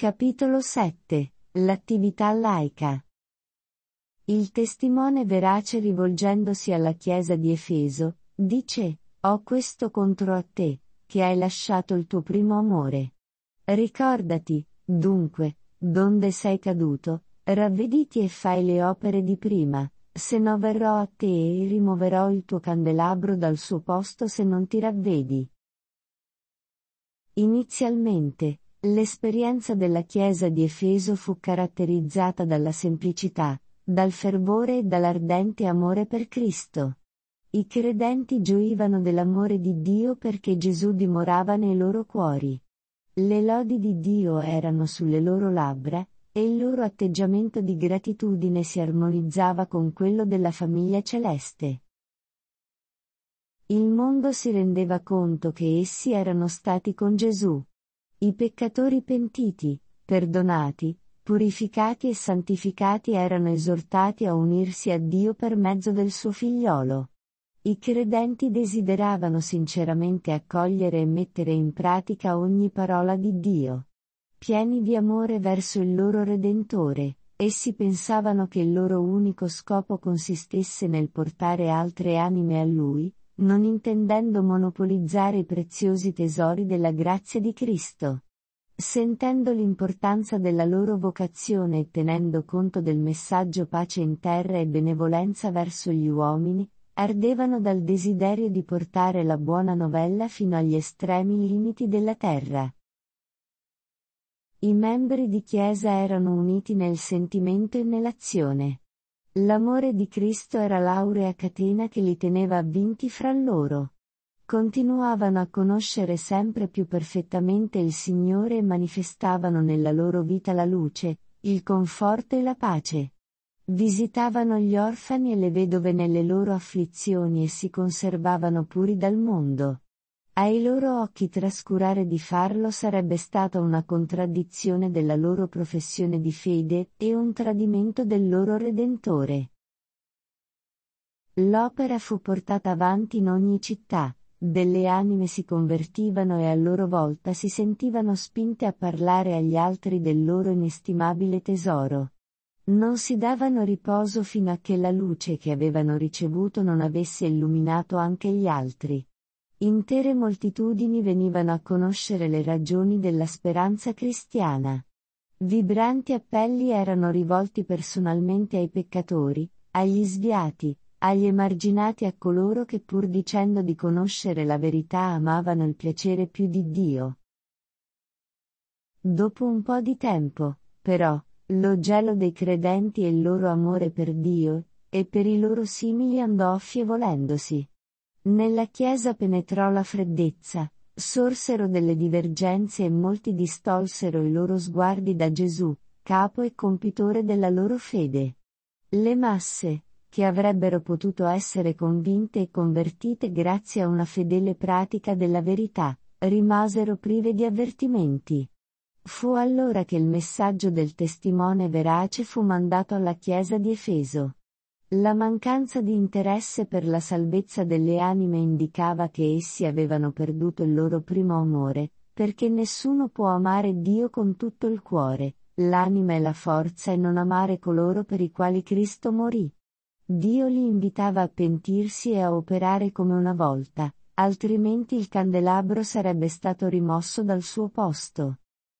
Capitolo 7. L'attività laica. Il testimone verace, rivolgendosi alla Chiesa di Efeso, dice: «Ho questo contro a te, che hai lasciato il tuo primo amore. Ricordati, dunque, donde sei caduto, ravvediti e fai le opere di prima, se no verrò a te e rimuoverò il tuo candelabro dal suo posto se non ti ravvedi». Inizialmente, l'esperienza della Chiesa di Efeso fu caratterizzata dalla semplicità, dal fervore e dall'ardente amore per Cristo. I credenti gioivano dell'amore di Dio perché Gesù dimorava nei loro cuori. Le lodi di Dio erano sulle loro labbra, e il loro atteggiamento di gratitudine si armonizzava con quello della famiglia celeste. Il mondo si rendeva conto che essi erano stati con Gesù. I peccatori pentiti, perdonati, purificati e santificati erano esortati a unirsi a Dio per mezzo del suo figliolo. I credenti desideravano sinceramente accogliere e mettere in pratica ogni parola di Dio. Pieni di amore verso il loro Redentore, essi pensavano che il loro unico scopo consistesse nel portare altre anime a Lui, non intendendo monopolizzare i preziosi tesori della grazia di Cristo. Sentendo l'importanza della loro vocazione e tenendo conto del messaggio pace in terra e benevolenza verso gli uomini, ardevano dal desiderio di portare la buona novella fino agli estremi limiti della terra. I membri di Chiesa erano uniti nel sentimento e nell'azione. L'amore di Cristo era l'aurea catena che li teneva avvinti fra loro. Continuavano a conoscere sempre più perfettamente il Signore e manifestavano nella loro vita la luce, il conforto e la pace. Visitavano gli orfani e le vedove nelle loro afflizioni e si conservavano puri dal mondo. Ai loro occhi trascurare di farlo sarebbe stata una contraddizione della loro professione di fede e un tradimento del loro Redentore. L'opera fu portata avanti in ogni città, delle anime si convertivano e a loro volta si sentivano spinte a parlare agli altri del loro inestimabile tesoro. Non si davano riposo fino a che la luce che avevano ricevuto non avesse illuminato anche gli altri. Intere moltitudini venivano a conoscere le ragioni della speranza cristiana. Vibranti appelli erano rivolti personalmente ai peccatori, agli sviati, agli emarginati, a coloro che pur dicendo di conoscere la verità amavano il piacere più di Dio. Dopo un po' di tempo, però, lo gelo dei credenti e il loro amore per Dio, e per i loro simili andò affievolendosi. Nella Chiesa penetrò la freddezza, sorsero delle divergenze e molti distolsero i loro sguardi da Gesù, capo e compitore della loro fede. Le masse, che avrebbero potuto essere convinte e convertite grazie a una fedele pratica della verità, rimasero prive di avvertimenti. Fu allora che il messaggio del testimone verace fu mandato alla Chiesa di Efeso. La mancanza di interesse per la salvezza delle anime indicava che essi avevano perduto il loro primo amore, perché nessuno può amare Dio con tutto il cuore, l'anima e la forza e non amare coloro per i quali Cristo morì. Dio li invitava a pentirsi e a operare come una volta, altrimenti il candelabro sarebbe stato rimosso dal suo posto.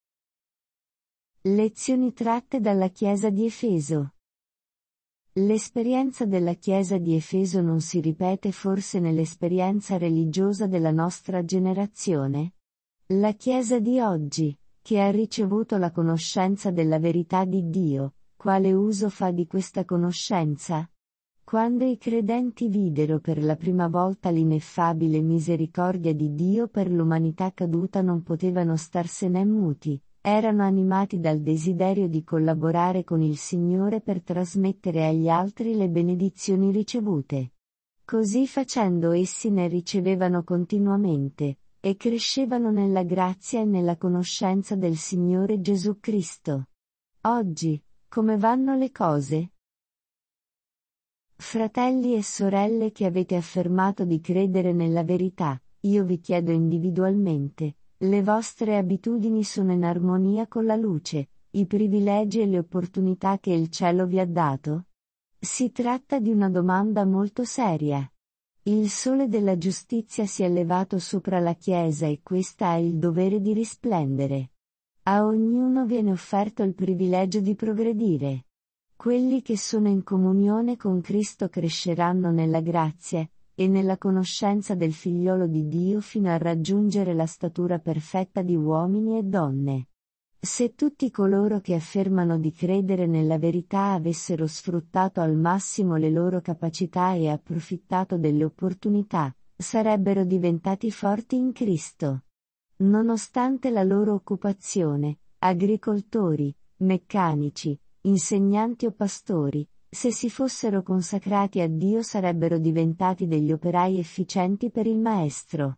Lezioni tratte dalla Chiesa di Efeso. L'esperienza della Chiesa di Efeso non si ripete forse nell'esperienza religiosa della nostra generazione? La Chiesa di oggi, che ha ricevuto la conoscenza della verità di Dio, quale uso fa di questa conoscenza? Quando i credenti videro per la prima volta l'ineffabile misericordia di Dio per l'umanità caduta non potevano starsene muti. Erano animati dal desiderio di collaborare con il Signore per trasmettere agli altri le benedizioni ricevute. Così facendo essi ne ricevevano continuamente, e crescevano nella grazia e nella conoscenza del Signore Gesù Cristo. Oggi, come vanno le cose? Fratelli e sorelle che avete affermato di credere nella verità, io vi chiedo individualmente, Le vostre abitudini sono in armonia con la luce, i privilegi e le opportunità che il cielo vi ha dato? Si tratta di una domanda molto seria. Il sole della giustizia si è levato sopra la Chiesa e questa ha il dovere di risplendere. A ognuno viene offerto il privilegio di progredire. Quelli che sono in comunione con Cristo cresceranno nella grazia e nella conoscenza del Figliolo di Dio fino a raggiungere la statura perfetta di uomini e donne. Se tutti coloro che affermano di credere nella verità avessero sfruttato al massimo le loro capacità e approfittato delle opportunità, sarebbero diventati forti in Cristo. Nonostante la loro occupazione, agricoltori, meccanici, insegnanti o pastori, se si fossero consacrati a Dio sarebbero diventati degli operai efficienti per il Maestro.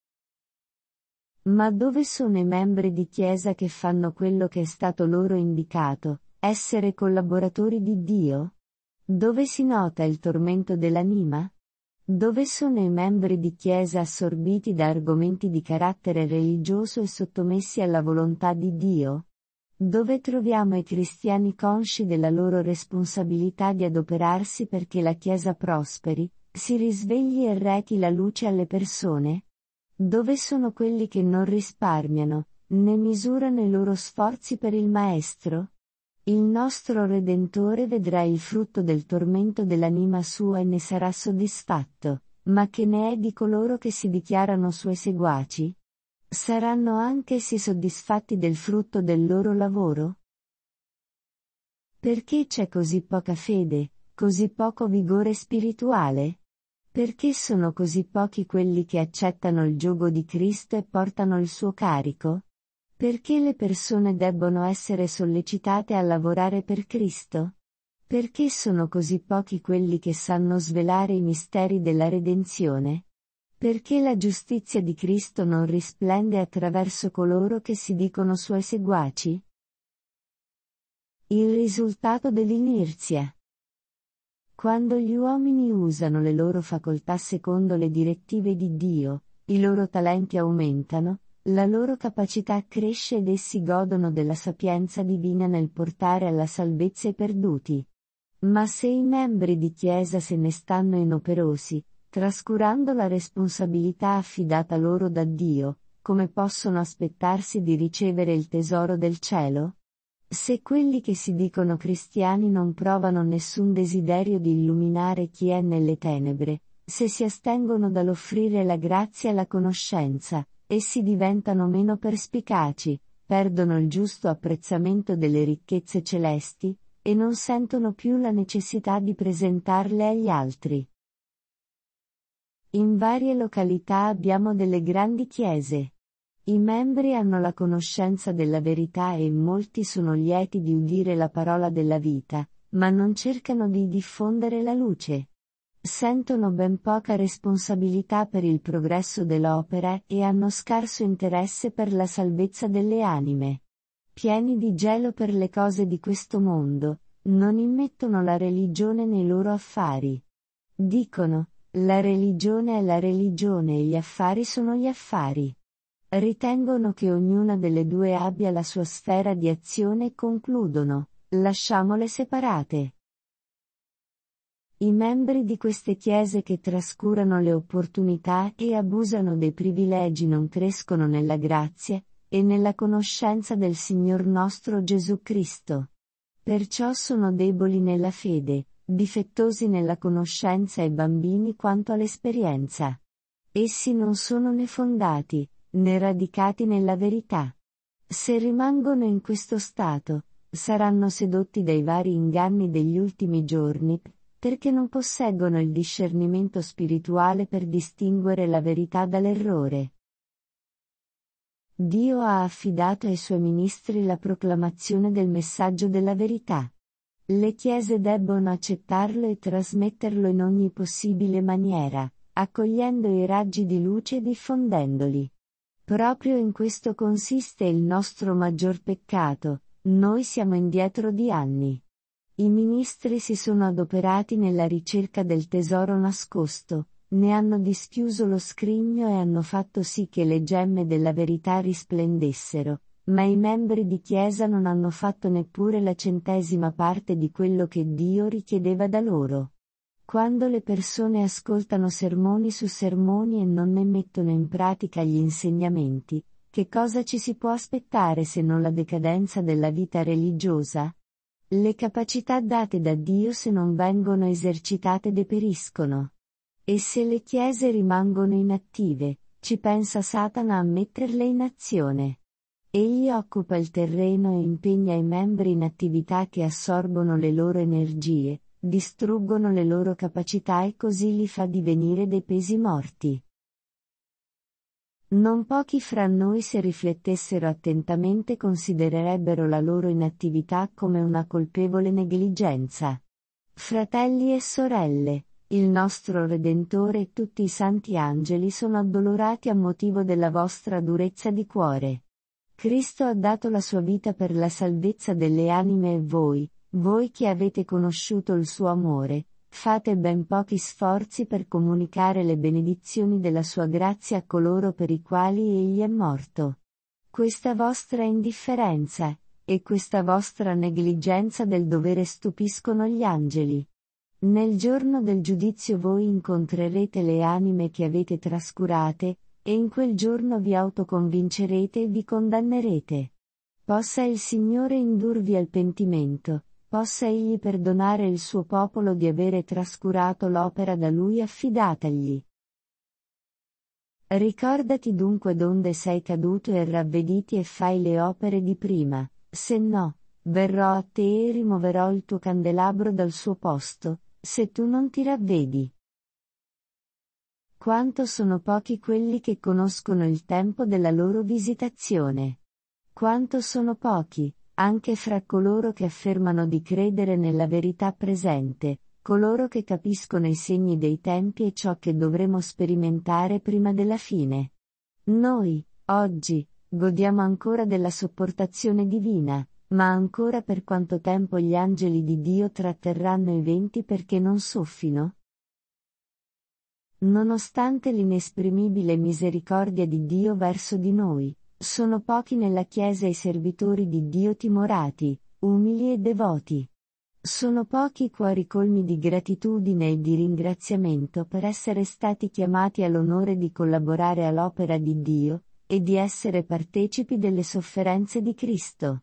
Ma dove sono i membri di Chiesa che fanno quello che è stato loro indicato, essere collaboratori di Dio? Dove si nota il tormento dell'anima? Dove sono i membri di Chiesa assorbiti da argomenti di carattere religioso e sottomessi alla volontà di Dio? Dove troviamo i cristiani consci della loro responsabilità di adoperarsi perché la Chiesa prosperi, si risvegli e rechi la luce alle persone? Dove sono quelli che non risparmiano, né misurano i loro sforzi per il Maestro? Il nostro Redentore vedrà il frutto del tormento dell'anima sua e ne sarà soddisfatto, ma che ne è di coloro che si dichiarano suoi seguaci? Saranno anch'essi soddisfatti del frutto del loro lavoro? Perché c'è così poca fede, così poco vigore spirituale? Perché sono così pochi quelli che accettano il giogo di Cristo e portano il suo carico? Perché le persone debbono essere sollecitate a lavorare per Cristo? Perché sono così pochi quelli che sanno svelare i misteri della redenzione? Perché la giustizia di Cristo non risplende attraverso coloro che si dicono suoi seguaci? Il risultato dell'inerzia. Quando gli uomini usano le loro facoltà secondo le direttive di Dio, i loro talenti aumentano, la loro capacità cresce ed essi godono della sapienza divina nel portare alla salvezza i perduti. Ma se i membri di Chiesa se ne stanno inoperosi, trascurando la responsabilità affidata loro da Dio, come possono aspettarsi di ricevere il tesoro del cielo? Se quelli che si dicono cristiani non provano nessun desiderio di illuminare chi è nelle tenebre, se si astengono dall'offrire la grazia e la conoscenza, essi diventano meno perspicaci, perdono il giusto apprezzamento delle ricchezze celesti, e non sentono più la necessità di presentarle agli altri. In varie località abbiamo delle grandi chiese. I membri hanno la conoscenza della verità e molti sono lieti di udire la parola della vita, ma non cercano di diffondere la luce. Sentono ben poca responsabilità per il progresso dell'opera e hanno scarso interesse per la salvezza delle anime. Pieni di gelo per le cose di questo mondo, non immettono la religione nei loro affari. Dicono, la religione è la religione e gli affari sono gli affari. Ritengono che ognuna delle due abbia la sua sfera di azione e concludono, lasciamole separate. I membri di queste chiese che trascurano le opportunità e abusano dei privilegi non crescono nella grazia e nella conoscenza del Signor nostro Gesù Cristo. Perciò sono deboli nella fede, difettosi nella conoscenza e bambini quanto all'esperienza. Essi non sono né fondati, né radicati nella verità. Se rimangono in questo stato, saranno sedotti dai vari inganni degli ultimi giorni, perché non posseggono il discernimento spirituale per distinguere la verità dall'errore. Dio ha affidato ai suoi ministri la proclamazione del messaggio della verità. Le chiese debbono accettarlo e trasmetterlo in ogni possibile maniera, accogliendo i raggi di luce e diffondendoli. Proprio in questo consiste il nostro maggior peccato, noi siamo indietro di anni. I ministri si sono adoperati nella ricerca del tesoro nascosto, Ne hanno dischiuso lo scrigno e hanno fatto sì che le gemme della verità risplendessero, ma i membri di Chiesa non hanno fatto neppure la 100ª parte di quello che Dio richiedeva da loro. Quando le persone ascoltano sermoni su sermoni e non ne mettono in pratica gli insegnamenti, che cosa ci si può aspettare se non la decadenza della vita religiosa? Le capacità date da Dio se non vengono esercitate deperiscono. E se le chiese rimangono inattive, ci pensa Satana a metterle in azione. Egli occupa il terreno e impegna i membri in attività che assorbono le loro energie, distruggono le loro capacità e così li fa divenire dei pesi morti. Non pochi fra noi, se riflettessero attentamente, considererebbero la loro inattività come una colpevole negligenza. Fratelli e sorelle, il nostro Redentore e tutti i santi angeli sono addolorati a motivo della vostra durezza di cuore. Cristo ha dato la sua vita per la salvezza delle anime e voi che avete conosciuto il suo amore, fate ben pochi sforzi per comunicare le benedizioni della sua grazia a coloro per i quali egli è morto. Questa vostra indifferenza, e questa vostra negligenza del dovere stupiscono gli angeli. Nel giorno del giudizio voi incontrerete le anime che avete trascurate, e in quel giorno vi autoconvincerete e vi condannerete. Possa il Signore indurvi al pentimento, possa egli perdonare il suo popolo di avere trascurato l'opera da lui affidatagli. Ricordati dunque donde sei caduto e ravvediti e fai le opere di prima, se no, verrò a te e rimuoverò il tuo candelabro dal suo posto, se tu non ti ravvedi. Quanto sono pochi quelli che conoscono il tempo della loro visitazione. Quanto sono pochi, anche fra coloro che affermano di credere nella verità presente, coloro che capiscono i segni dei tempi e ciò che dovremo sperimentare prima della fine. Noi, oggi, godiamo ancora della sopportazione divina, ma ancora per quanto tempo gli angeli di Dio tratterranno i venti perché non soffino? Nonostante l'inesprimibile misericordia di Dio verso di noi, sono pochi nella Chiesa i servitori di Dio timorati, umili e devoti. Sono pochi i cuori colmi di gratitudine e di ringraziamento per essere stati chiamati all'onore di collaborare all'opera di Dio, e di essere partecipi delle sofferenze di Cristo.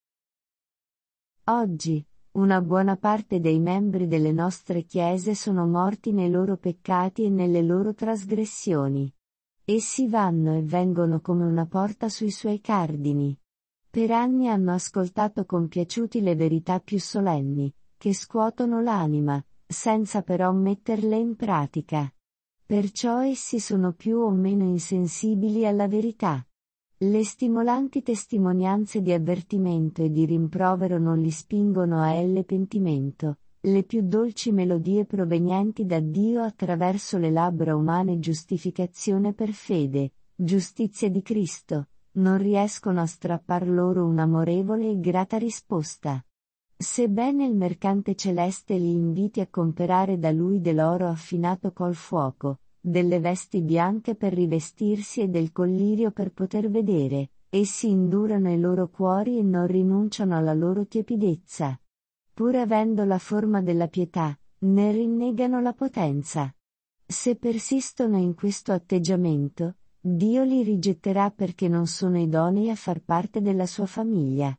Oggi, una buona parte dei membri delle nostre chiese sono morti nei loro peccati e nelle loro trasgressioni. Essi vanno e vengono come una porta sui suoi cardini. Per anni hanno ascoltato compiaciuti le verità più solenni, che scuotono l'anima, senza però metterle in pratica. Perciò essi sono più o meno insensibili alla verità. Le stimolanti testimonianze di avvertimento e di rimprovero non li spingono a elle pentimento, le più dolci melodie provenienti da Dio attraverso le labbra umane giustificazione per fede, giustizia di Cristo, non riescono a strappar loro un'amorevole e grata risposta. Sebbene il mercante celeste li inviti a comperare da lui dell'oro affinato col fuoco, delle vesti bianche per rivestirsi e del collirio per poter vedere, essi indurano i loro cuori e non rinunciano alla loro tiepidezza. Pur avendo la forma della pietà, ne rinnegano la potenza. Se persistono in questo atteggiamento, Dio li rigetterà perché non sono idonei a far parte della sua famiglia.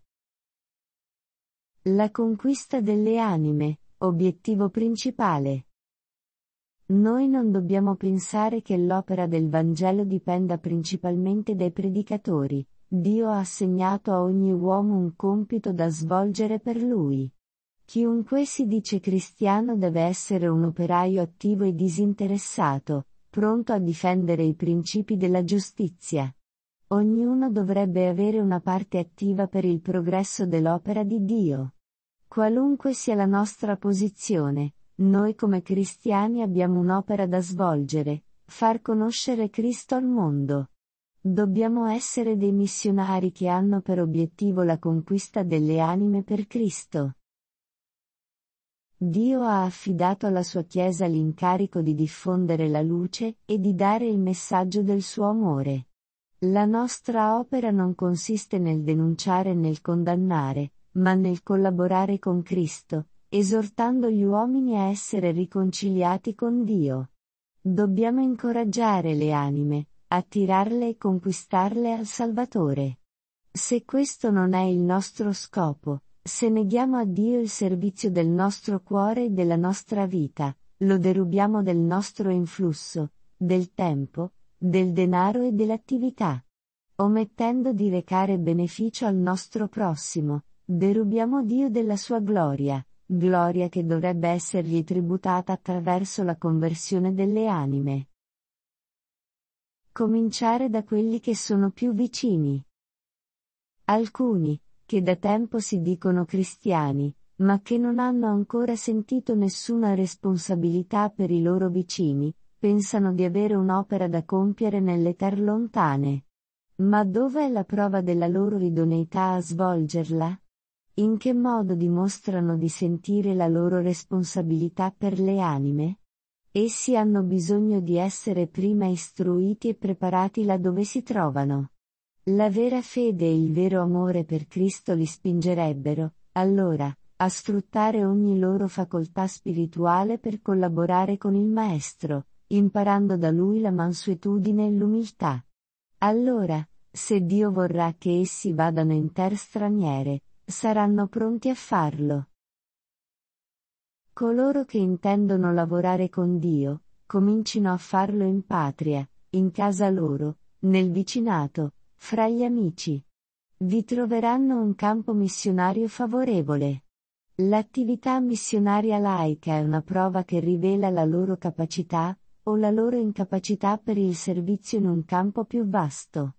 La conquista delle anime, obiettivo principale. Noi non dobbiamo pensare che l'opera del Vangelo dipenda principalmente dai predicatori. Dio ha assegnato a ogni uomo un compito da svolgere per lui. Chiunque si dice cristiano deve essere un operaio attivo e disinteressato, pronto a difendere i principi della giustizia. Ognuno dovrebbe avere una parte attiva per il progresso dell'opera di Dio. Qualunque sia la nostra posizione, noi come cristiani abbiamo un'opera da svolgere, far conoscere Cristo al mondo. Dobbiamo essere dei missionari che hanno per obiettivo la conquista delle anime per Cristo. Dio ha affidato alla sua Chiesa l'incarico di diffondere la luce e di dare il messaggio del suo amore. La nostra opera non consiste nel denunciare e nel condannare, ma nel collaborare con Cristo, esortando gli uomini a essere riconciliati con Dio. Dobbiamo incoraggiare le anime, attirarle e conquistarle al Salvatore. Se questo non è il nostro scopo, se neghiamo a Dio il servizio del nostro cuore e della nostra vita, lo derubiamo del nostro influsso, del tempo, del denaro e dell'attività. Omettendo di recare beneficio al nostro prossimo, derubiamo Dio della sua gloria, gloria che dovrebbe essergli tributata attraverso la conversione delle anime. Cominciare da quelli che sono più vicini. Alcuni, che da tempo si dicono cristiani, ma che non hanno ancora sentito nessuna responsabilità per i loro vicini, pensano di avere un'opera da compiere nelle terre lontane. Ma dove è la prova della loro idoneità a svolgerla? In che modo dimostrano di sentire la loro responsabilità per le anime? Essi hanno bisogno di essere prima istruiti e preparati là dove si trovano. La vera fede e il vero amore per Cristo li spingerebbero, allora, a sfruttare ogni loro facoltà spirituale per collaborare con il Maestro, imparando da Lui la mansuetudine e l'umiltà. Allora, se Dio vorrà che essi vadano in terre straniere, saranno pronti a farlo. Coloro che intendono lavorare con Dio, comincino a farlo in patria, in casa loro, nel vicinato, fra gli amici. Vi troveranno un campo missionario favorevole. L'attività missionaria laica è una prova che rivela la loro capacità, o la loro incapacità per il servizio in un campo più vasto.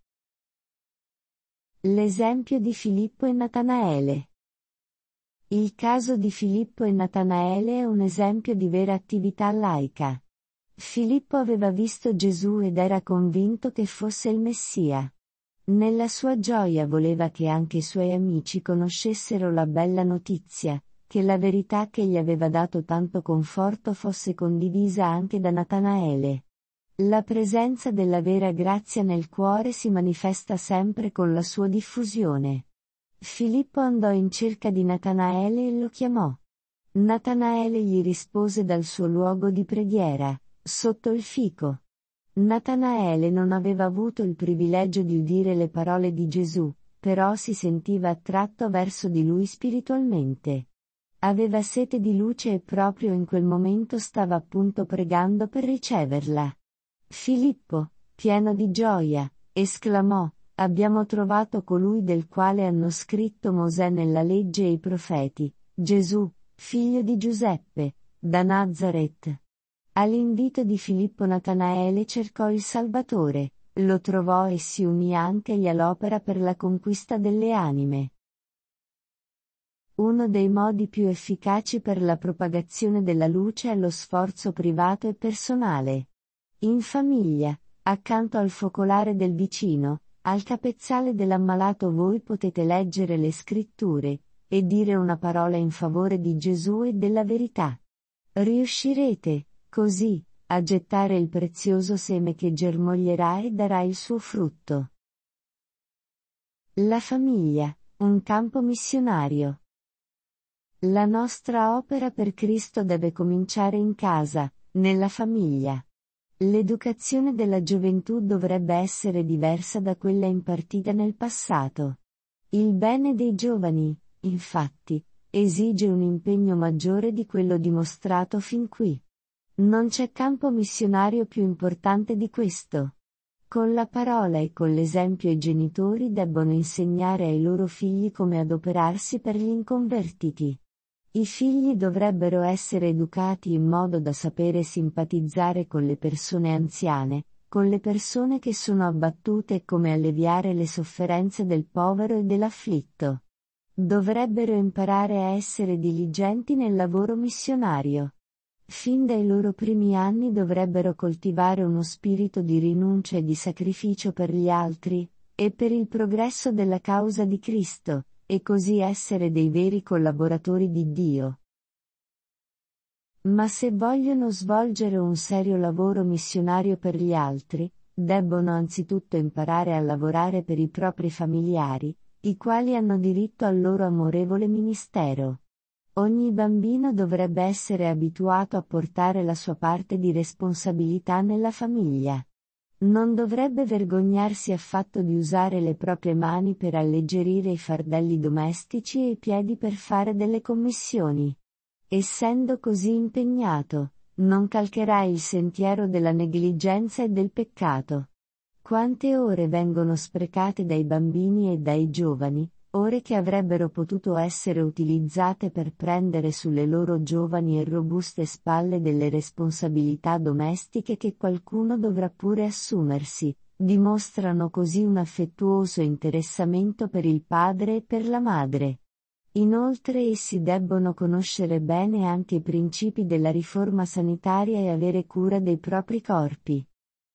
L'esempio di Filippo e Natanaele. Il caso di Filippo e Natanaele è un esempio di vera attività laica. Filippo aveva visto Gesù ed era convinto che fosse il Messia. Nella sua gioia voleva che anche i suoi amici conoscessero la bella notizia, che la verità che gli aveva dato tanto conforto fosse condivisa anche da Natanaele. La presenza della vera grazia nel cuore si manifesta sempre con la sua diffusione. Filippo andò in cerca di Natanaele e lo chiamò. Natanaele gli rispose dal suo luogo di preghiera, sotto il fico. Natanaele non aveva avuto il privilegio di udire le parole di Gesù, però si sentiva attratto verso di lui spiritualmente. Aveva sete di luce e proprio in quel momento stava appunto pregando per riceverla. Filippo, pieno di gioia, esclamò: abbiamo trovato colui del quale hanno scritto Mosè nella legge e i profeti, Gesù, figlio di Giuseppe, da Nazaret. All'invito di Filippo Natanaele cercò il Salvatore, lo trovò e si unì anch'egli all'opera per la conquista delle anime. Uno dei modi più efficaci per la propagazione della luce è lo sforzo privato e personale. In famiglia, accanto al focolare del vicino, al capezzale dell'ammalato voi potete leggere le scritture, e dire una parola in favore di Gesù e della verità. Riuscirete, così, a gettare il prezioso seme che germoglierà e darà il suo frutto. La famiglia, un campo missionario. La nostra opera per Cristo deve cominciare in casa, nella famiglia. L'educazione della gioventù dovrebbe essere diversa da quella impartita nel passato. Il bene dei giovani, infatti, esige un impegno maggiore di quello dimostrato fin qui. Non c'è campo missionario più importante di questo. Con la parola e con l'esempio i genitori debbono insegnare ai loro figli come adoperarsi per gli inconvertiti. I figli dovrebbero essere educati in modo da sapere simpatizzare con le persone anziane, con le persone che sono abbattute e come alleviare le sofferenze del povero e dell'afflitto. Dovrebbero imparare a essere diligenti nel lavoro missionario. Fin dai loro primi anni dovrebbero coltivare uno spirito di rinuncia e di sacrificio per gli altri, e per il progresso della causa di Cristo, e così essere dei veri collaboratori di Dio. Ma se vogliono svolgere un serio lavoro missionario per gli altri, debbono anzitutto imparare a lavorare per i propri familiari, i quali hanno diritto al loro amorevole ministero. Ogni bambino dovrebbe essere abituato a portare la sua parte di responsabilità nella famiglia. Non dovrebbe vergognarsi affatto di usare le proprie mani per alleggerire i fardelli domestici e i piedi per fare delle commissioni. Essendo così impegnato, non calcherà il sentiero della negligenza e del peccato. Quante ore vengono sprecate dai bambini e dai giovani, ore che avrebbero potuto essere utilizzate per prendere sulle loro giovani e robuste spalle delle responsabilità domestiche che qualcuno dovrà pure assumersi, dimostrano così un affettuoso interessamento per il padre e per la madre. Inoltre essi debbono conoscere bene anche i principi della riforma sanitaria e avere cura dei propri corpi.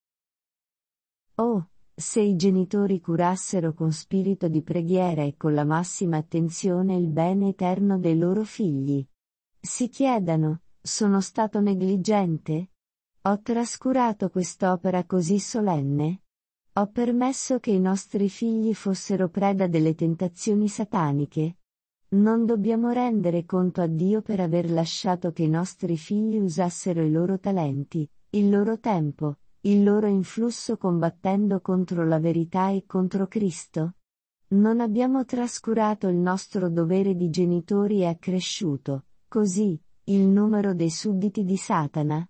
Oh, se i genitori curassero con spirito di preghiera e con la massima attenzione il bene eterno dei loro figli. Si chiedano, sono stato negligente? Ho trascurato quest'opera così solenne? Ho permesso che i nostri figli fossero preda delle tentazioni sataniche? Non dobbiamo rendere conto a Dio per aver lasciato che i nostri figli usassero i loro talenti, il loro tempo, il loro influsso combattendo contro la verità e contro Cristo? Non abbiamo trascurato il nostro dovere di genitori e accresciuto, così, il numero dei sudditi di Satana?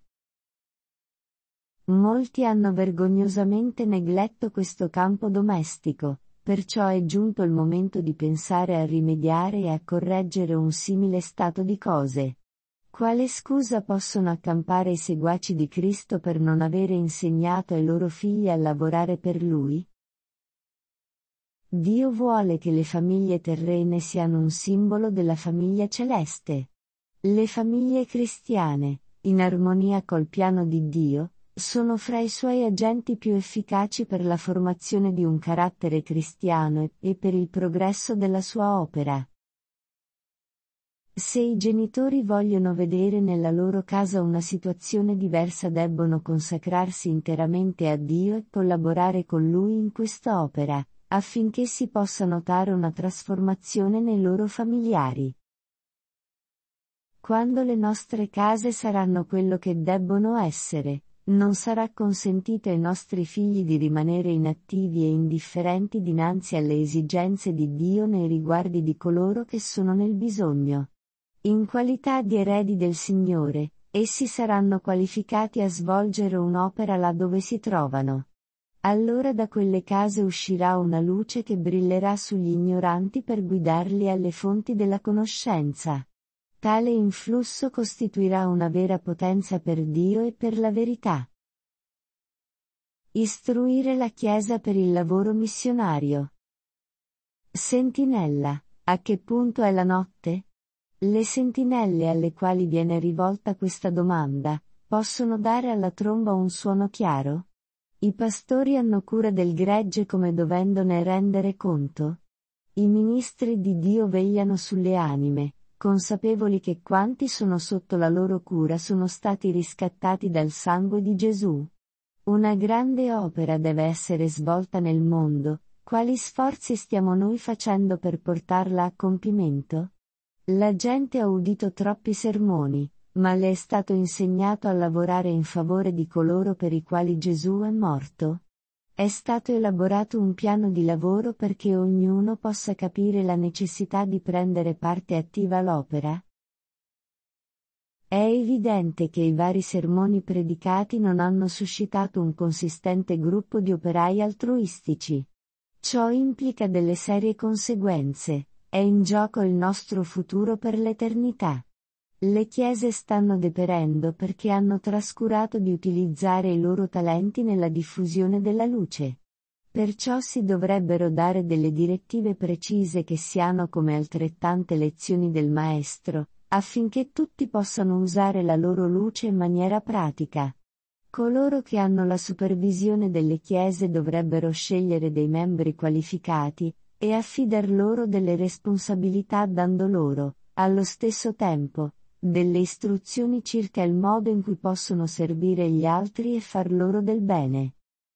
Molti hanno vergognosamente negletto questo campo domestico, perciò è giunto il momento di pensare a rimediare e a correggere un simile stato di cose. Quale scusa possono accampare i seguaci di Cristo per non avere insegnato ai loro figli a lavorare per Lui? Dio vuole che le famiglie terrene siano un simbolo della famiglia celeste. Le famiglie cristiane, in armonia col piano di Dio, sono fra i suoi agenti più efficaci per la formazione di un carattere cristiano e per il progresso della sua opera. Se i genitori vogliono vedere nella loro casa una situazione diversa debbono consacrarsi interamente a Dio e collaborare con Lui in quest'opera, affinché si possa notare una trasformazione nei loro familiari. Quando le nostre case saranno quello che debbono essere, non sarà consentito ai nostri figli di rimanere inattivi e indifferenti dinanzi alle esigenze di Dio nei riguardi di coloro che sono nel bisogno. In qualità di eredi del Signore, essi saranno qualificati a svolgere un'opera là dove si trovano. Allora da quelle case uscirà una luce che brillerà sugli ignoranti per guidarli alle fonti della conoscenza. Tale influsso costituirà una vera potenza per Dio e per la verità. Istruire la Chiesa per il lavoro missionario. Sentinella, a che punto è la notte? Le sentinelle alle quali viene rivolta questa domanda, possono dare alla tromba un suono chiaro? I pastori hanno cura del gregge come dovendone rendere conto? I ministri di Dio vegliano sulle anime, consapevoli che quanti sono sotto la loro cura sono stati riscattati dal sangue di Gesù. Una grande opera deve essere svolta nel mondo, quali sforzi stiamo noi facendo per portarla a compimento? La gente ha udito troppi sermoni, ma le è stato insegnato a lavorare in favore di coloro per i quali Gesù è morto? È stato elaborato un piano di lavoro perché ognuno possa capire la necessità di prendere parte attiva all'opera? È evidente che i vari sermoni predicati non hanno suscitato un consistente gruppo di operai altruistici. Ciò implica delle serie conseguenze. È in gioco il nostro futuro per l'eternità. Le chiese stanno deperendo perché hanno trascurato di utilizzare i loro talenti nella diffusione della luce. Perciò si dovrebbero dare delle direttive precise che siano come altrettante lezioni del Maestro, affinché tutti possano usare la loro luce in maniera pratica. Coloro che hanno la supervisione delle chiese dovrebbero scegliere dei membri qualificati, e affidar loro delle responsabilità dando loro, allo stesso tempo, delle istruzioni circa il modo in cui possono servire gli altri e far loro del bene.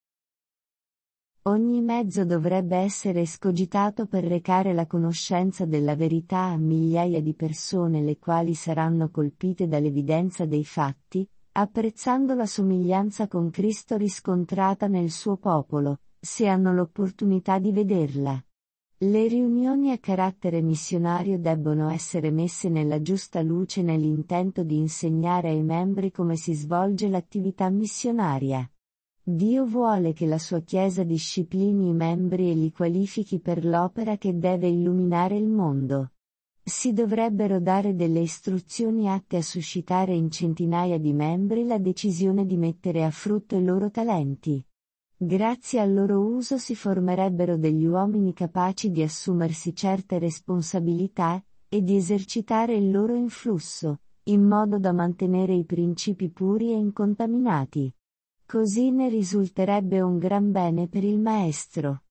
Ogni mezzo dovrebbe essere escogitato per recare la conoscenza della verità a migliaia di persone le quali saranno colpite dall'evidenza dei fatti, apprezzando la somiglianza con Cristo riscontrata nel suo popolo, se hanno l'opportunità di vederla. Le riunioni a carattere missionario debbono essere messe nella giusta luce nell'intento di insegnare ai membri come si svolge l'attività missionaria. Dio vuole che la sua Chiesa disciplini i membri e li qualifichi per l'opera che deve illuminare il mondo. Si dovrebbero dare delle istruzioni atte a suscitare in centinaia di membri la decisione di mettere a frutto i loro talenti. Grazie al loro uso si formerebbero degli uomini capaci di assumersi certe responsabilità, e di esercitare il loro influsso, in modo da mantenere i principi puri e incontaminati. Così ne risulterebbe un gran bene per il Maestro.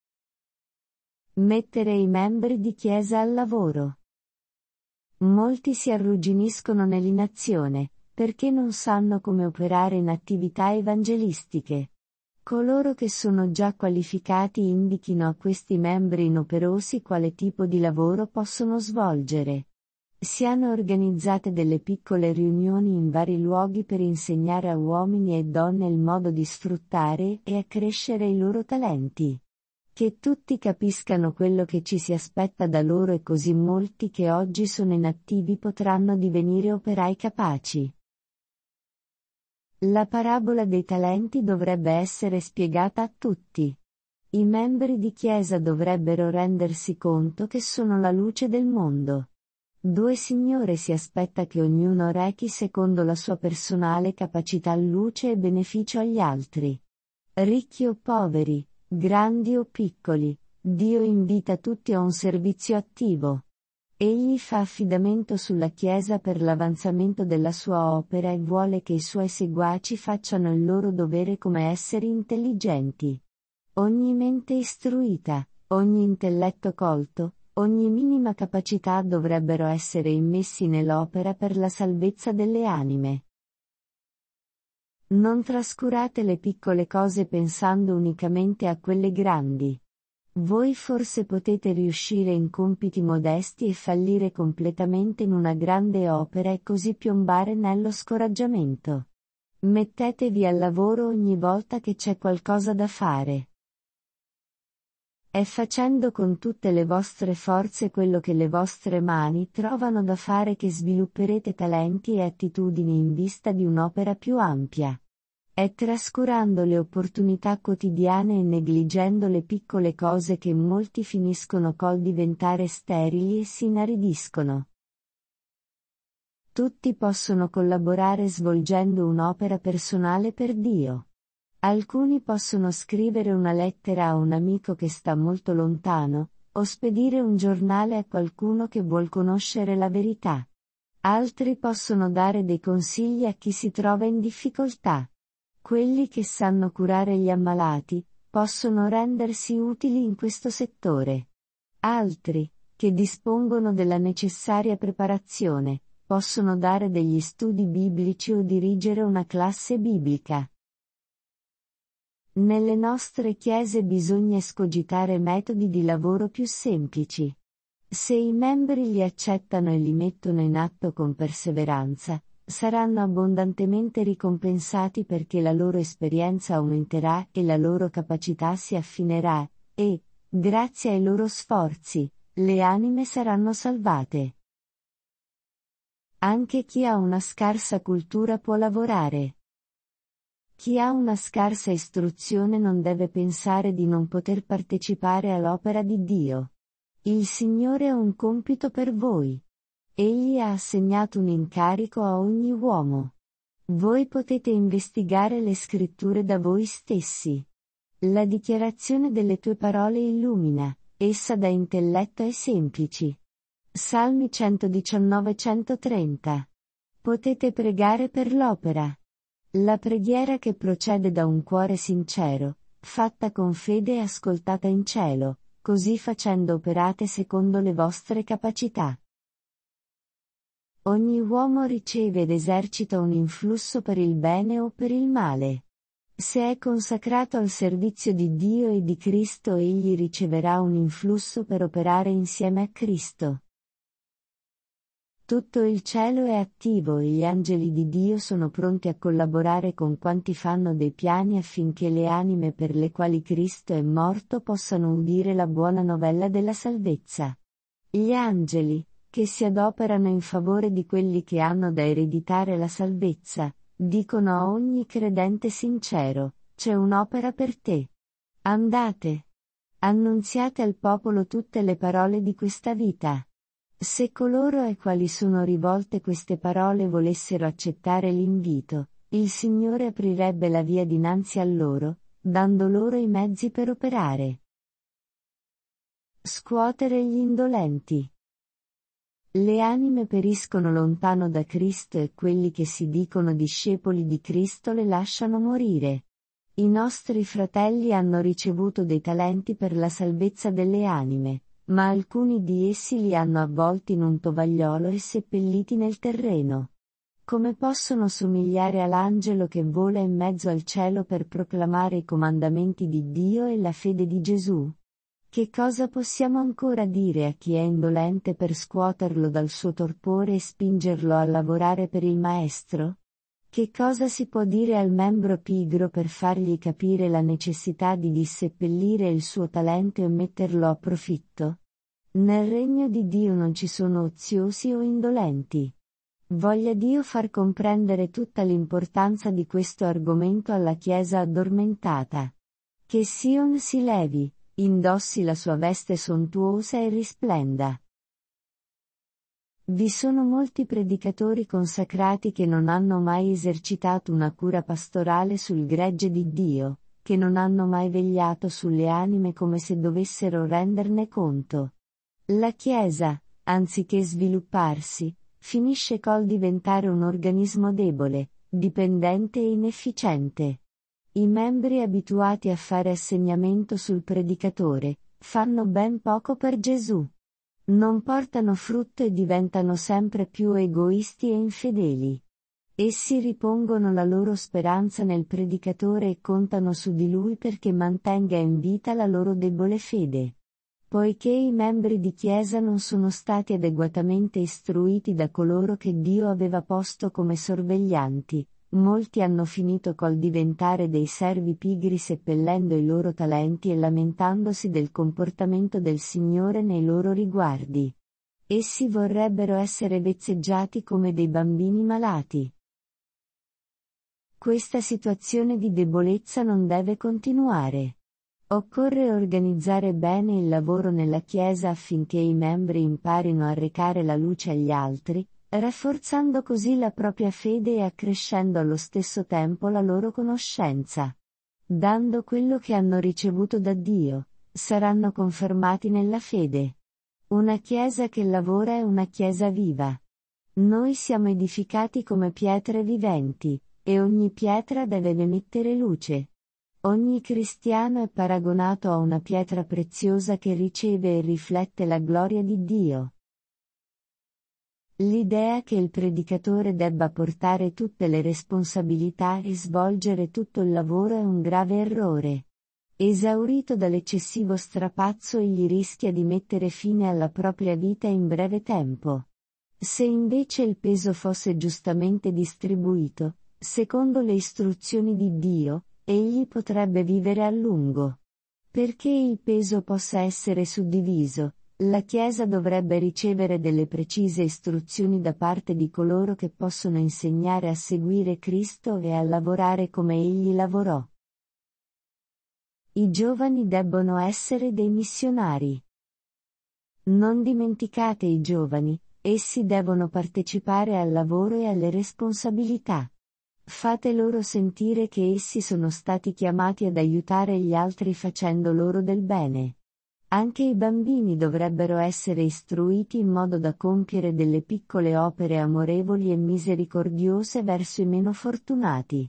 Mettere i membri di Chiesa al lavoro. Molti si arrugginiscono nell'inazione, perché non sanno come operare in attività evangelistiche. Coloro che sono già qualificati indichino a questi membri inoperosi quale tipo di lavoro possono svolgere. Si hanno organizzate delle piccole riunioni in vari luoghi per insegnare a uomini e donne il modo di sfruttare e accrescere i loro talenti. Che tutti capiscano quello che ci si aspetta da loro e così molti che oggi sono inattivi potranno divenire operai capaci. La parabola dei talenti dovrebbe essere spiegata a tutti. I membri di Chiesa dovrebbero rendersi conto che sono la luce del mondo. Signore si aspetta che ognuno rechi secondo la sua personale capacità luce e beneficio agli altri. Ricchi o poveri, grandi o piccoli, Dio invita tutti a un servizio attivo. Egli fa affidamento sulla Chiesa per l'avanzamento della sua opera e vuole che i suoi seguaci facciano il loro dovere come esseri intelligenti. Ogni mente istruita, ogni intelletto colto, ogni minima capacità dovrebbero essere immessi nell'opera per la salvezza delle anime. Non trascurate le piccole cose pensando unicamente a quelle grandi. Voi forse potete riuscire in compiti modesti e fallire completamente in una grande opera e così piombare nello scoraggiamento. Mettetevi al lavoro ogni volta che c'è qualcosa da fare. È facendo con tutte le vostre forze quello che le vostre mani trovano da fare che svilupperete talenti e attitudini in vista di un'opera più ampia. È trascurando le opportunità quotidiane e negligendo le piccole cose che molti finiscono col diventare sterili e si inaridiscono. Tutti possono collaborare svolgendo un'opera personale per Dio. Alcuni possono scrivere una lettera a un amico che sta molto lontano, o spedire un giornale a qualcuno che vuol conoscere la verità. Altri possono dare dei consigli a chi si trova in difficoltà. Quelli che sanno curare gli ammalati, possono rendersi utili in questo settore. Altri, che dispongono della necessaria preparazione, possono dare degli studi biblici o dirigere una classe biblica. Nelle nostre chiese bisogna escogitare metodi di lavoro più semplici. Se i membri li accettano e li mettono in atto con perseveranza, saranno abbondantemente ricompensati perché la loro esperienza aumenterà e la loro capacità si affinerà, e, grazie ai loro sforzi, le anime saranno salvate. Anche chi ha una scarsa cultura può lavorare. Chi ha una scarsa istruzione non deve pensare di non poter partecipare all'opera di Dio. Il Signore ha un compito per voi. Egli ha assegnato un incarico a ogni uomo. Voi potete investigare le scritture da voi stessi. La dichiarazione delle tue parole illumina, essa dà intelletto ai semplici. Salmi 119-130. Potete pregare per l'opera. La preghiera che procede da un cuore sincero, fatta con fede e ascoltata in cielo, così facendo operate secondo le vostre capacità. Ogni uomo riceve ed esercita un influsso per il bene o per il male. Se è consacrato al servizio di Dio e di Cristo, egli riceverà un influsso per operare insieme a Cristo. Tutto il cielo è attivo e gli angeli di Dio sono pronti a collaborare con quanti fanno dei piani affinché le anime per le quali Cristo è morto possano udire la buona novella della salvezza. Gli angeli, che si adoperano in favore di quelli che hanno da ereditare la salvezza, dicono a ogni credente sincero: c'è un'opera per te. Andate. Annunziate al popolo tutte le parole di questa vita. Se coloro ai quali sono rivolte queste parole volessero accettare l'invito, il Signore aprirebbe la via dinanzi a loro, dando loro i mezzi per operare. Scuotere gli indolenti. Le anime periscono lontano da Cristo e quelli che si dicono discepoli di Cristo le lasciano morire. I nostri fratelli hanno ricevuto dei talenti per la salvezza delle anime, ma alcuni di essi li hanno avvolti in un tovagliolo e seppelliti nel terreno. Come possono somigliare all'angelo che vola in mezzo al cielo per proclamare i comandamenti di Dio e la fede di Gesù? Che cosa possiamo ancora dire a chi è indolente per scuoterlo dal suo torpore e spingerlo a lavorare per il Maestro? Che cosa si può dire al membro pigro per fargli capire la necessità di disseppellire il suo talento e metterlo a profitto? Nel regno di Dio non ci sono oziosi o indolenti. Voglia Dio far comprendere tutta l'importanza di questo argomento alla Chiesa addormentata. Che Sion si levi, indossi la sua veste sontuosa e risplenda. Vi sono molti predicatori consacrati che non hanno mai esercitato una cura pastorale sul gregge di Dio, che non hanno mai vegliato sulle anime come se dovessero renderne conto. La Chiesa, anziché svilupparsi, finisce col diventare un organismo debole, dipendente e inefficiente. I membri abituati a fare assegnamento sul predicatore, fanno ben poco per Gesù. Non portano frutto e diventano sempre più egoisti e infedeli. Essi ripongono la loro speranza nel predicatore e contano su di lui perché mantenga in vita la loro debole fede. Poiché i membri di Chiesa non sono stati adeguatamente istruiti da coloro che Dio aveva posto come sorveglianti, molti hanno finito col diventare dei servi pigri seppellendo i loro talenti e lamentandosi del comportamento del Signore nei loro riguardi. Essi vorrebbero essere vezzeggiati come dei bambini malati. Questa situazione di debolezza non deve continuare. Occorre organizzare bene il lavoro nella Chiesa affinché i membri imparino a recare la luce agli altri, rafforzando così la propria fede e accrescendo allo stesso tempo la loro conoscenza. Dando quello che hanno ricevuto da Dio, saranno confermati nella fede. Una Chiesa che lavora è una Chiesa viva. Noi siamo edificati come pietre viventi, e ogni pietra deve emettere luce. Ogni cristiano è paragonato a una pietra preziosa che riceve e riflette la gloria di Dio. L'idea che il predicatore debba portare tutte le responsabilità e svolgere tutto il lavoro è un grave errore. Esaurito dall'eccessivo strapazzo egli rischia di mettere fine alla propria vita in breve tempo. Se invece il peso fosse giustamente distribuito, secondo le istruzioni di Dio, egli potrebbe vivere a lungo. Perché il peso possa essere suddiviso, la Chiesa dovrebbe ricevere delle precise istruzioni da parte di coloro che possono insegnare a seguire Cristo e a lavorare come egli lavorò. I giovani debbono essere dei missionari. Non dimenticate i giovani, essi devono partecipare al lavoro e alle responsabilità. Fate loro sentire che essi sono stati chiamati ad aiutare gli altri facendo loro del bene. Anche i bambini dovrebbero essere istruiti in modo da compiere delle piccole opere amorevoli e misericordiose verso i meno fortunati.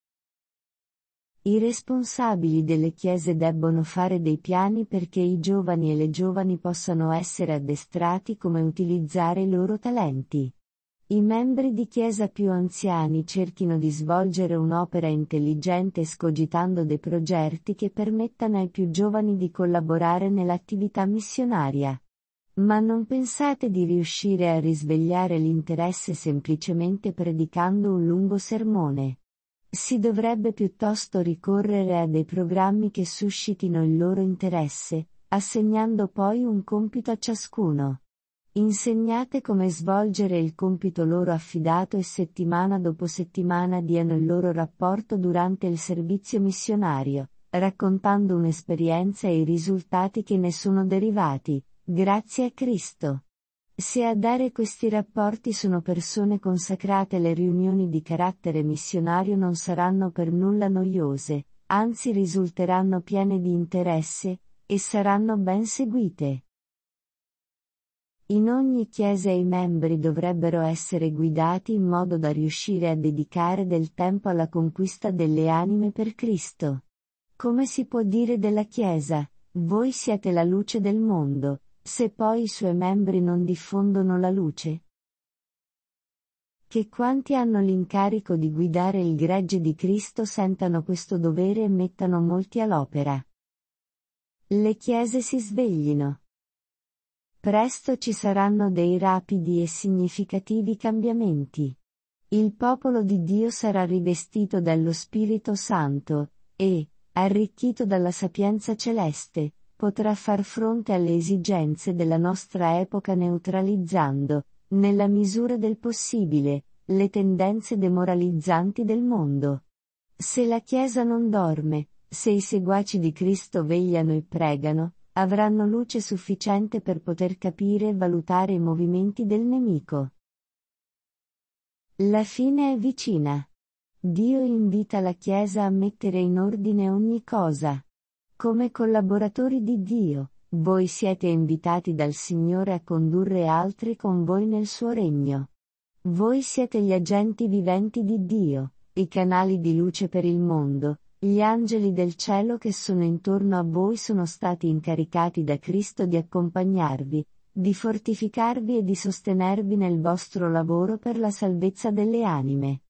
I responsabili delle chiese debbono fare dei piani perché i giovani e le giovani possano essere addestrati come utilizzare i loro talenti. I membri di Chiesa più anziani cerchino di svolgere un'opera intelligente escogitando dei progetti che permettano ai più giovani di collaborare nell'attività missionaria. Ma non pensate di riuscire a risvegliare l'interesse semplicemente predicando un lungo sermone. Si dovrebbe piuttosto ricorrere a dei programmi che suscitino il loro interesse, assegnando poi un compito a ciascuno. Insegnate come svolgere il compito loro affidato e settimana dopo settimana diano il loro rapporto durante il servizio missionario, raccontando un'esperienza e i risultati che ne sono derivati, grazie a Cristo. Se a dare questi rapporti sono persone consacrate, le riunioni di carattere missionario non saranno per nulla noiose, anzi risulteranno piene di interesse, e saranno ben seguite. In ogni chiesa i membri dovrebbero essere guidati in modo da riuscire a dedicare del tempo alla conquista delle anime per Cristo. Come si può dire della Chiesa, voi siete la luce del mondo, se poi i suoi membri non diffondono la luce? Che quanti hanno l'incarico di guidare il gregge di Cristo sentano questo dovere e mettano molti all'opera. Le chiese si sveglino. Presto ci saranno dei rapidi e significativi cambiamenti. Il popolo di Dio sarà rivestito dallo Spirito Santo, e, arricchito dalla sapienza celeste, potrà far fronte alle esigenze della nostra epoca neutralizzando, nella misura del possibile, le tendenze demoralizzanti del mondo. Se la Chiesa non dorme, se i seguaci di Cristo vegliano e pregano, avranno luce sufficiente per poter capire e valutare i movimenti del nemico. La fine è vicina. Dio invita la Chiesa a mettere in ordine ogni cosa. Come collaboratori di Dio, voi siete invitati dal Signore a condurre altri con voi nel suo regno. Voi siete gli agenti viventi di Dio, i canali di luce per il mondo. Gli angeli del cielo che sono intorno a voi sono stati incaricati da Cristo di accompagnarvi, di fortificarvi e di sostenervi nel vostro lavoro per la salvezza delle anime.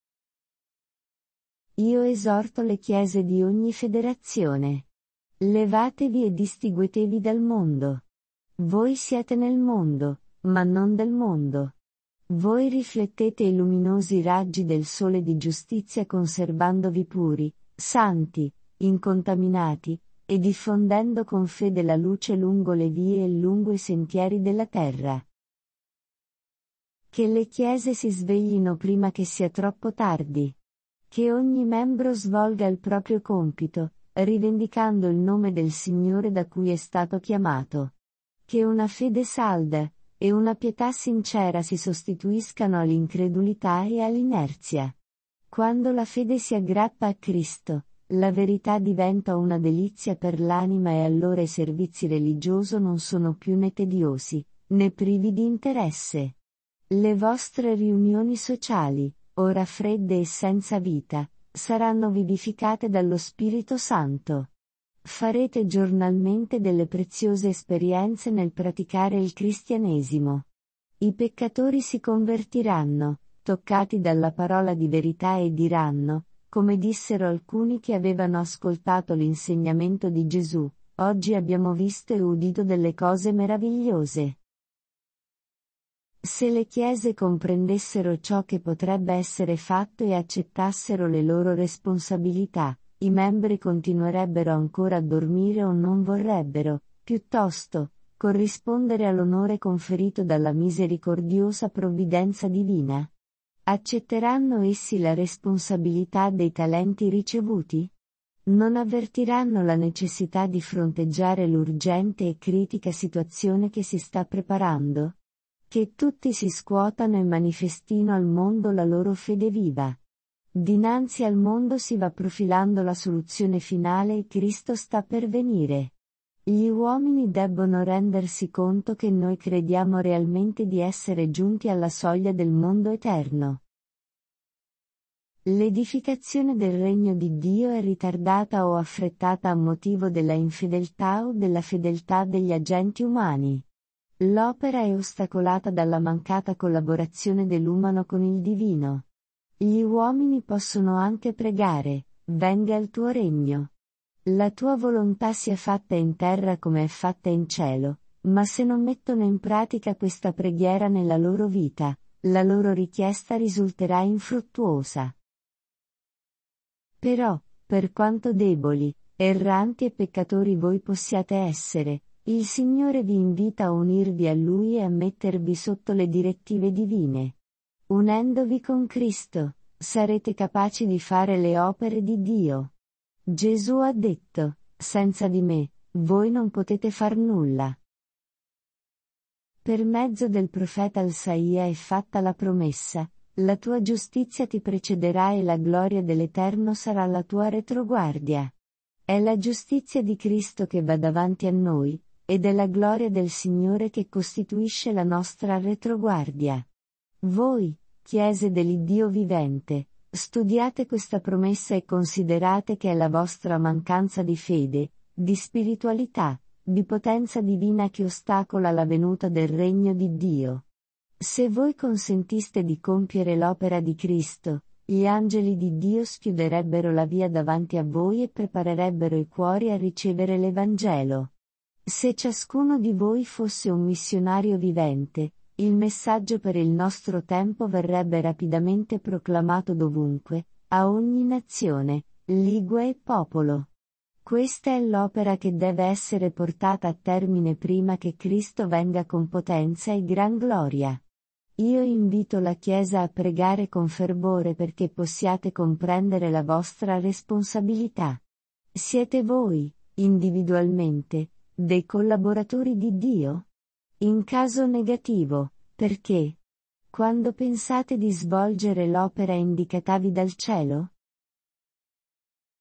Io esorto le chiese di ogni federazione. Levatevi e distinguetevi dal mondo. Voi siete nel mondo, ma non del mondo. Voi riflettete i luminosi raggi del sole di giustizia conservandovi puri, santi, incontaminati, e diffondendo con fede la luce lungo le vie e lungo i sentieri della terra. Che le chiese si sveglino prima che sia troppo tardi. Che ogni membro svolga il proprio compito, rivendicando il nome del Signore da cui è stato chiamato. Che una fede salda, e una pietà sincera si sostituiscano all'incredulità e all'inerzia. Quando la fede si aggrappa a Cristo, la verità diventa una delizia per l'anima e allora i servizi religiosi non sono più né tediosi, né privi di interesse. Le vostre riunioni sociali, ora fredde e senza vita, saranno vivificate dallo Spirito Santo. Farete giornalmente delle preziose esperienze nel praticare il cristianesimo. I peccatori si convertiranno, toccati dalla parola di verità e diranno, come dissero alcuni che avevano ascoltato l'insegnamento di Gesù, oggi abbiamo visto e udito delle cose meravigliose. Se le chiese comprendessero ciò che potrebbe essere fatto e accettassero le loro responsabilità, i membri continuerebbero ancora a dormire o non vorrebbero, piuttosto, corrispondere all'onore conferito dalla misericordiosa provvidenza divina. Accetteranno essi la responsabilità dei talenti ricevuti? Non avvertiranno la necessità di fronteggiare l'urgente e critica situazione che si sta preparando? Che tutti si scuotano e manifestino al mondo la loro fede viva. Dinanzi al mondo si va profilando la soluzione finale e Cristo sta per venire. Gli uomini debbono rendersi conto che noi crediamo realmente di essere giunti alla soglia del mondo eterno. L'edificazione del regno di Dio è ritardata o affrettata a motivo della infedeltà o della fedeltà degli agenti umani. L'opera è ostacolata dalla mancata collaborazione dell'umano con il divino. Gli uomini possono anche pregare: venga il tuo regno. La tua volontà sia fatta in terra come è fatta in cielo, ma se non mettono in pratica questa preghiera nella loro vita, la loro richiesta risulterà infruttuosa. Però, per quanto deboli, erranti e peccatori voi possiate essere, il Signore vi invita a unirvi a Lui e a mettervi sotto le direttive divine. Unendovi con Cristo, sarete capaci di fare le opere di Dio. Gesù ha detto: senza di me, voi non potete far nulla. Per mezzo del profeta Isaia è fatta la promessa: la tua giustizia ti precederà e la gloria dell'Eterno sarà la tua retroguardia. È la giustizia di Cristo che va davanti a noi, ed è la gloria del Signore che costituisce la nostra retroguardia. Voi, Chiese dell'Iddio vivente, studiate questa promessa e considerate che è la vostra mancanza di fede, di spiritualità, di potenza divina che ostacola la venuta del regno di Dio. Se voi consentiste di compiere l'opera di Cristo, gli angeli di Dio schiuderebbero la via davanti a voi e preparerebbero i cuori a ricevere l'Evangelo. Se ciascuno di voi fosse un missionario vivente, il messaggio per il nostro tempo verrebbe rapidamente proclamato dovunque, a ogni nazione, lingua e popolo. Questa è l'opera che deve essere portata a termine prima che Cristo venga con potenza e gran gloria. Io invito la Chiesa a pregare con fervore perché possiate comprendere la vostra responsabilità. Siete voi, individualmente, dei collaboratori di Dio? In caso negativo, perché? Quando pensate di svolgere l'opera indicatavi dal cielo?